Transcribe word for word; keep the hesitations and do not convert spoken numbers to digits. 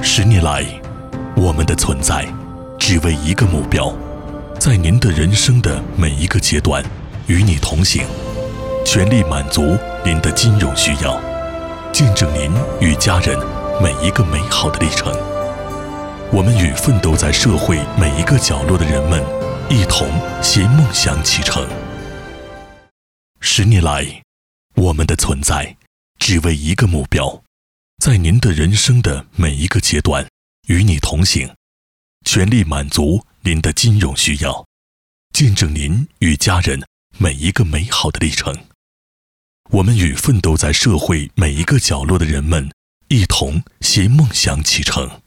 十年来，我们的存在只为一个目标，在您的人生的每一个阶段与你同行，全力满足您的金融需要，见证您与家人每一个美好的历程。我们与奋斗在社会每一个角落的人们一同携梦想启程。十年来，我们的存在只为一个目标，在您的人生的每一个阶段与你同行，全力满足您的金融需要，见证您与家人每一个美好的历程。我们与奋斗在社会每一个角落的人们一同携梦想启程。